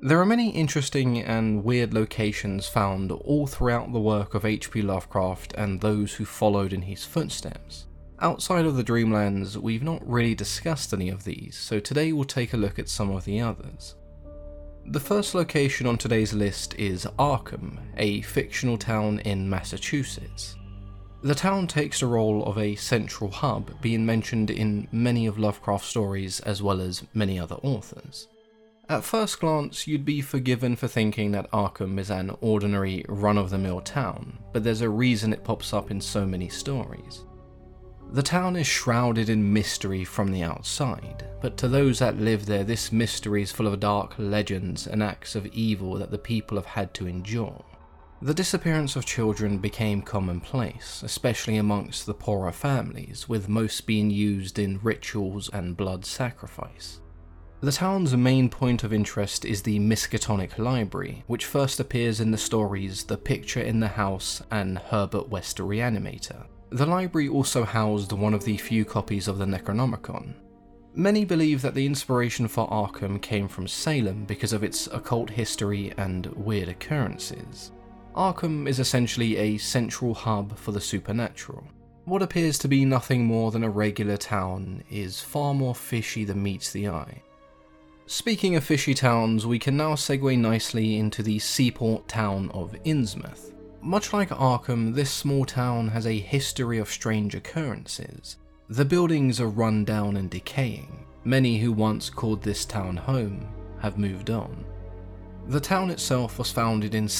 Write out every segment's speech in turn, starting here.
There are many interesting and weird locations found all throughout the work of H.P. Lovecraft and those who followed in his footsteps. Outside of the Dreamlands, we've not really discussed any of these, so today we'll take a look at some of the others. The first location on today's list is Arkham, a fictional town in Massachusetts. The town takes the role of a central hub, being mentioned in many of Lovecraft's stories as well as many other authors. At first glance, you'd be forgiven for thinking that Arkham is an ordinary, run-of-the-mill town, but there's a reason it pops up in so many stories. The town is shrouded in mystery from the outside, but to those that live there, this mystery is full of dark legends and acts of evil that the people have had to endure. The disappearance of children became commonplace, especially amongst the poorer families, with most being used in rituals and blood sacrifice. The town's main point of interest is the Miskatonic Library, which first appears in the stories The Picture in the House and Herbert West the Reanimator. The library also housed one of the few copies of the Necronomicon. Many believe that the inspiration for Arkham came from Salem because of its occult history and weird occurrences. Arkham is essentially a central hub for the supernatural. What appears to be nothing more than a regular town is far more fishy than meets the eye. Speaking of fishy towns, we can now segue nicely into the seaport town of Innsmouth. Much like Arkham, this small town has a history of strange occurrences. The buildings are run down and decaying. Many who once called this town home have moved on. The town itself was founded in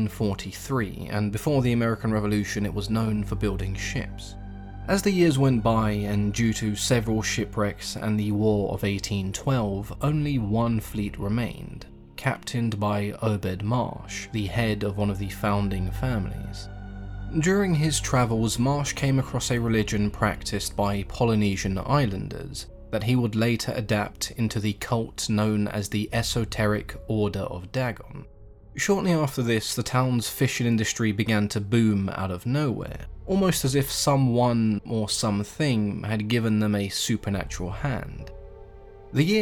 1643, and before the American Revolution it was known for building ships. As the years went by, and due to several shipwrecks and the War of 1812, only one fleet remained, captained by Obed Marsh, the head of one of the founding families. During his travels, Marsh came across a religion practiced by Polynesian islanders that he would later adapt into the cult known as the Esoteric Order of Dagon. Shortly after this, the town's fishing industry began to boom out of nowhere, almost as if someone or something had given them a supernatural hand. The year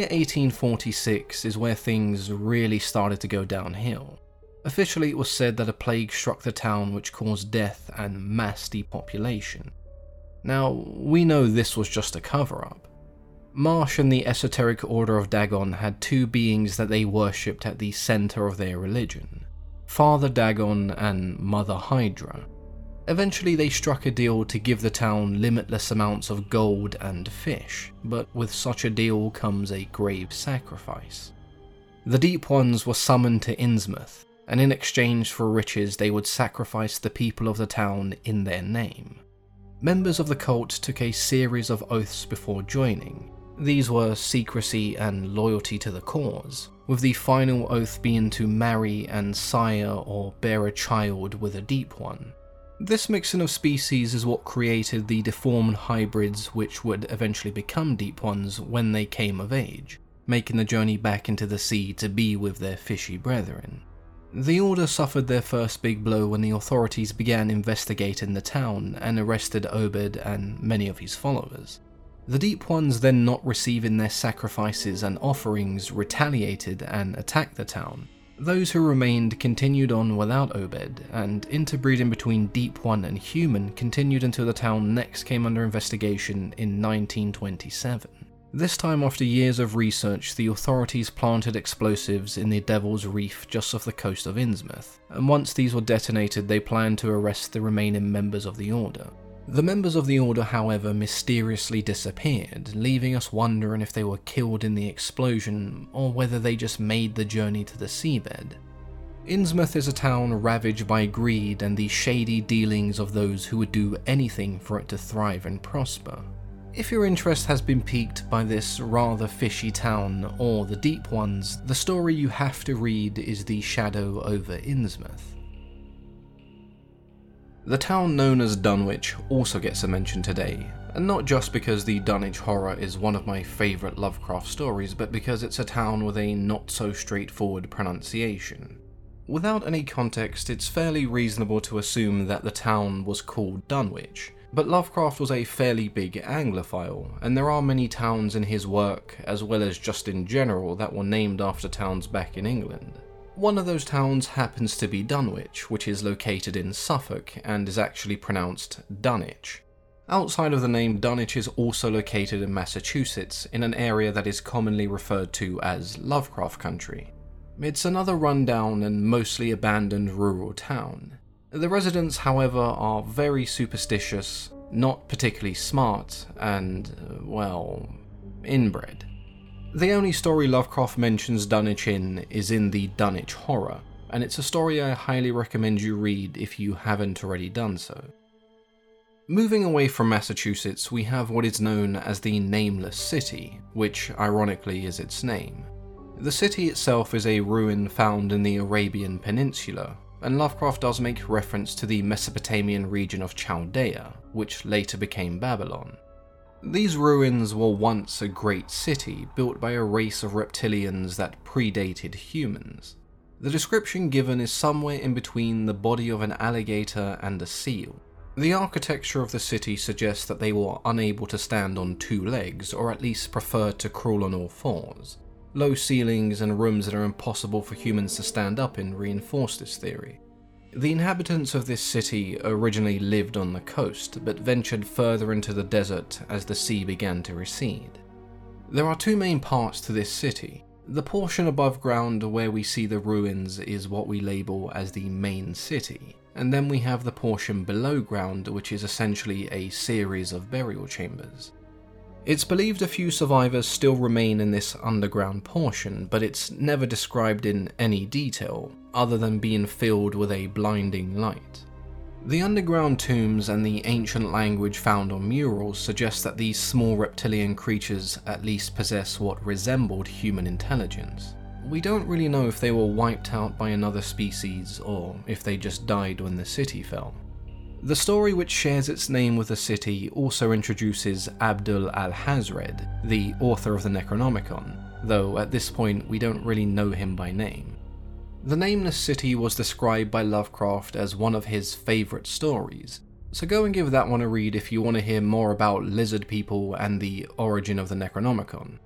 1846 is where things really started to go downhill. Officially, it was said that a plague struck the town which caused death and mass depopulation. Now, we know this was just a cover-up. Marsh and the Esoteric Order of Dagon had two beings that they worshipped at the center of their religion, Father Dagon and Mother Hydra. Eventually they struck a deal to give the town limitless amounts of gold and fish, but with such a deal comes a grave sacrifice. The Deep Ones were summoned to Innsmouth, and in exchange for riches they would sacrifice the people of the town in their name. Members of the cult took a series of oaths before joining. These were secrecy and loyalty to the cause, with the final oath being to marry and sire or bear a child with a Deep One. This mixing of species is what created the deformed hybrids which would eventually become Deep Ones when they came of age, making the journey back into the sea to be with their fishy brethren. The Order suffered their first big blow when the authorities began investigating the town and arrested Obed and many of his followers. The Deep Ones, then not receiving their sacrifices and offerings, retaliated and attacked the town. Those who remained continued on without Obed, and interbreeding between Deep One and human continued until the town next came under investigation in 1927. This time, after years of research, the authorities planted explosives in the Devil's Reef just off the coast of Innsmouth, and once these were detonated they planned to arrest the remaining members of the Order. The members of the Order, however, mysteriously disappeared, leaving us wondering if they were killed in the explosion or whether they just made the journey to the seabed. Innsmouth is a town ravaged by greed and the shady dealings of those who would do anything for it to thrive and prosper. If your interest has been piqued by this rather fishy town or the Deep Ones, the story you have to read is The Shadow over Innsmouth. The town known as Dunwich also gets a mention today, and not just because the Dunwich Horror is one of my favourite Lovecraft stories, but because it's a town with a not so straightforward pronunciation. Without any context, it's fairly reasonable to assume that the town was called Dunwich, But Lovecraft was a fairly big Anglophile, and there are many towns in his work, as well as just in general, that were named after towns back in England. One of those towns happens to be Dunwich, which is located in Suffolk and is actually pronounced Dunwich. Outside of the name, Dunwich is also located in Massachusetts, in an area that is commonly referred to as Lovecraft Country. It's another rundown and mostly abandoned rural town. The residents, however, are very superstitious, not particularly smart, and, well, inbred. The only story Lovecraft mentions Dunwich in is in the Dunwich Horror, and it's a story I highly recommend you read if you haven't already done so. Moving away from Massachusetts, we have what is known as the Nameless City, which ironically is its name. The city itself is a ruin found in the Arabian Peninsula, and Lovecraft does make reference to the Mesopotamian region of Chaldea, which later became Babylon. These ruins were once a great city built by a race of reptilians that predated humans. The description given is somewhere in between the body of an alligator and a seal. The architecture of the city suggests that they were unable to stand on two legs, or at least preferred to crawl on all fours. Low ceilings and rooms that are impossible for humans to stand up in reinforce this theory. The inhabitants of this city originally lived on the coast, but ventured further into the desert as the sea began to recede. There are two main parts to this city. The portion above ground where we see the ruins is what we label as the main city, and then we have the portion below ground, which is essentially a series of burial chambers. It's believed a few survivors still remain in this underground portion, but it's never described in any detail, other than being filled with a blinding light. The underground tombs and the ancient language found on murals suggest that these small reptilian creatures at least possess what resembled human intelligence. We don't really know if they were wiped out by another species, or if they just died when the city fell. The story which shares its name with the city also introduces Abdul al-Hazred, the author of the Necronomicon, though at this point we don't really know him by name. The Nameless City was described by Lovecraft as one of his favourite stories, so go and give that one a read if you want to hear more about lizard people and the origin of the Necronomicon.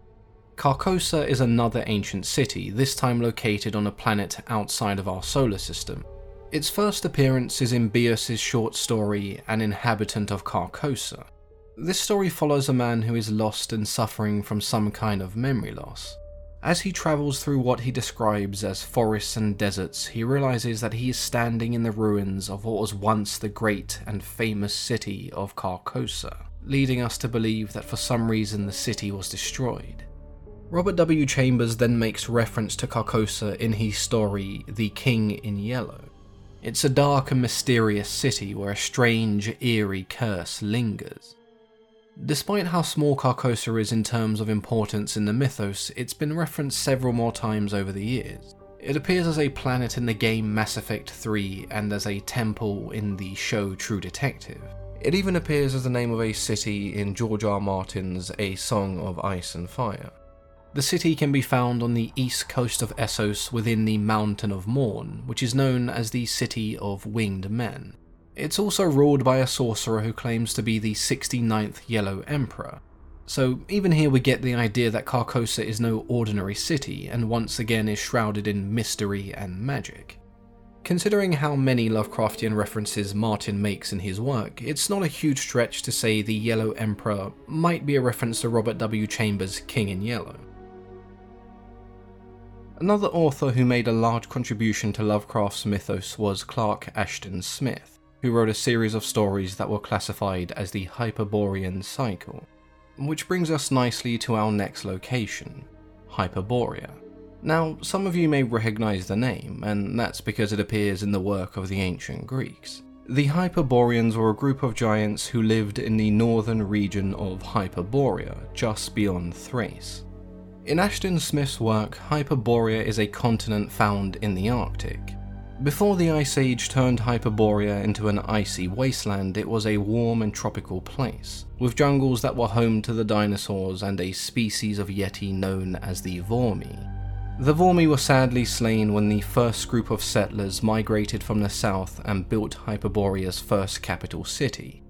Carcosa is another ancient city, this time located on a planet outside of our solar system. Its first appearance is in Bios's short story, An Inhabitant of Carcosa. This story follows a man who is lost and suffering from some kind of memory loss. As he travels through what he describes as forests and deserts, he realizes that he is standing in the ruins of what was once the great and famous city of Carcosa, leading us to believe that for some reason the city was destroyed. Robert W. Chambers then makes reference to Carcosa in his story, The King in Yellow. It's a dark and mysterious city where a strange, eerie curse lingers. Despite how small Carcosa is in terms of importance in the mythos, it's been referenced several more times over the years. It appears as a planet in the game Mass Effect 3 and as a temple in the show True Detective. It even appears as the name of a city in George R. Martin's A Song of Ice and Fire. The city can be found on the east coast of Essos within the Mountain of Morn, which is known as the City of Winged Men. It's also ruled by a sorcerer who claims to be the 69th Yellow Emperor. So even here we get the idea that Carcosa is no ordinary city, and once again is shrouded in mystery and magic. Considering how many Lovecraftian references Martin makes in his work, it's not a huge stretch to say the Yellow Emperor might be a reference to Robert W. Chambers' King in Yellow. Another author who made a large contribution to Lovecraft's mythos was Clark Ashton Smith, who wrote a series of stories that were classified as the Hyperborean Cycle. Which brings us nicely to our next location, Hyperborea. Now, some of you may recognise the name, and that's because it appears in the work of the ancient Greeks. The Hyperboreans were a group of giants who lived in the northern region of Hyperborea, just beyond Thrace. In Ashton Smith's work, Hyperborea is a continent found in the Arctic. Before the Ice Age turned Hyperborea into an icy wasteland, it was a warm and tropical place, with jungles that were home to the dinosaurs and a species of yeti known as the Vormi. The Vormi were sadly slain when the first group of settlers migrated from the south and built Hyperborea's first capital city.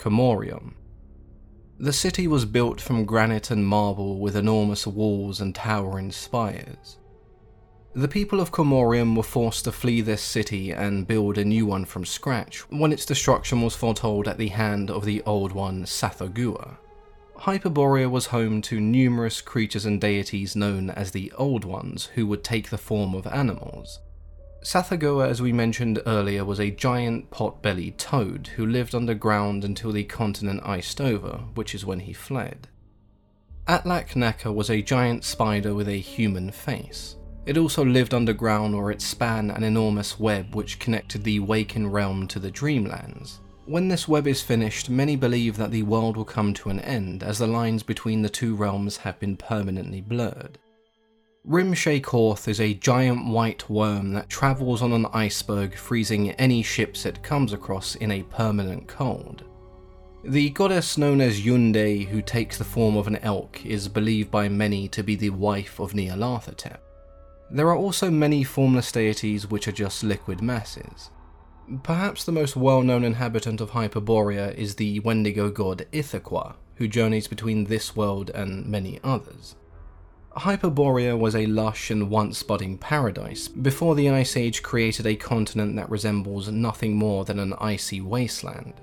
Komorium. The city was built from granite and marble with enormous walls and towering spires. The people of Komorium were forced to flee this city and build a new one from scratch when its destruction was foretold at the hand of the Old One Sathagua. Hyperborea was home to numerous creatures and deities known as the Old Ones who would take the form of animals. Sathagua, as we mentioned earlier, was a giant pot-bellied toad who lived underground until the continent iced over, which is when he fled. Atlak Naka was a giant spider with a human face. It also lived underground where it span an enormous web which connected the Waken realm to the Dreamlands. When this web is finished, many believe that the world will come to an end as the lines between the two realms have been permanently blurred. Rimshay Korth is a giant white worm that travels on an iceberg, freezing any ships it comes across in a permanent cold. The goddess known as Yunde, who takes the form of an elk, is believed by many to be the wife of Nyarlathotep. There are also many formless deities which are just liquid masses. Perhaps the most well-known inhabitant of Hyperborea is the Wendigo god Ithaquah, who journeys between this world and many others. Hyperborea was a lush and once budding paradise before the Ice Age created a continent that resembles nothing more than an icy wasteland.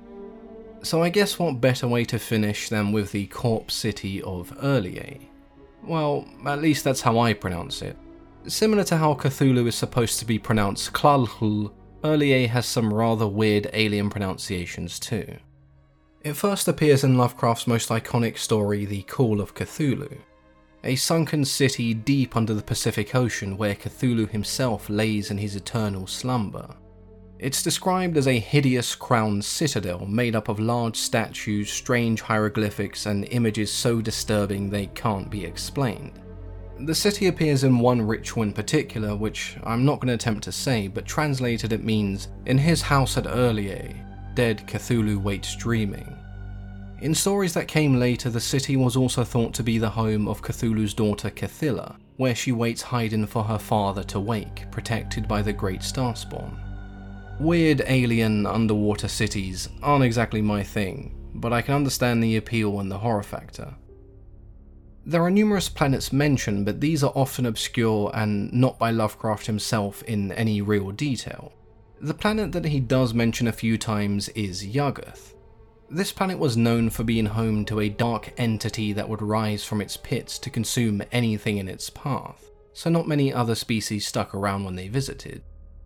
So I guess what better way to finish than with the corpse city of Urlier? Well, at least that's how I pronounce it. Similar to how Cthulhu is supposed to be pronounced Klalhul, Urlier has some rather weird alien pronunciations too. It first appears in Lovecraft's most iconic story, The Call of Cthulhu, a sunken city deep under the Pacific Ocean where Cthulhu himself lays in his eternal slumber. It's described as a hideous crowned citadel made up of large statues, strange hieroglyphics, and images so disturbing they can't be explained. The city appears in one ritual in particular, which I'm not going to attempt to say, but translated it means, "In his house at Urlier, dead Cthulhu waits dreaming." In stories that came later, the city was also thought to be the home of Cthulhu's daughter Cthulhu, where she waits hiding for her father to wake, protected by the Great Starspawn. Weird alien underwater cities aren't exactly my thing, but I can understand the appeal and the horror factor. There are numerous planets mentioned, but these are often obscure and not by Lovecraft himself in any real detail. The planet that he does mention a few times is Yuggoth. This planet was known for being home to a dark entity that would rise from its pits to consume anything in its path, so not many other species stuck around when they visited.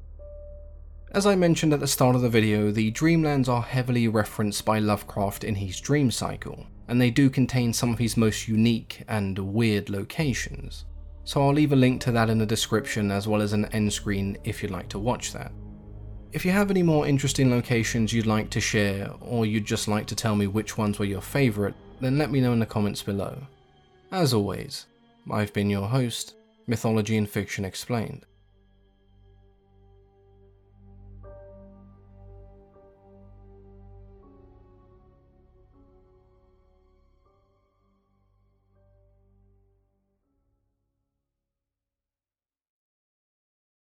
As I mentioned at the start of the video, the Dreamlands are heavily referenced by Lovecraft in his dream cycle, and they do contain some of his most unique and weird locations, so I'll leave a link to that in the description as well as an end screen if you'd like to watch that. If you have any more interesting locations you'd like to share, or you'd just like to tell me which ones were your favourite, then let me know in the comments below. As always, I've been your host, Mythology and Fiction Explained.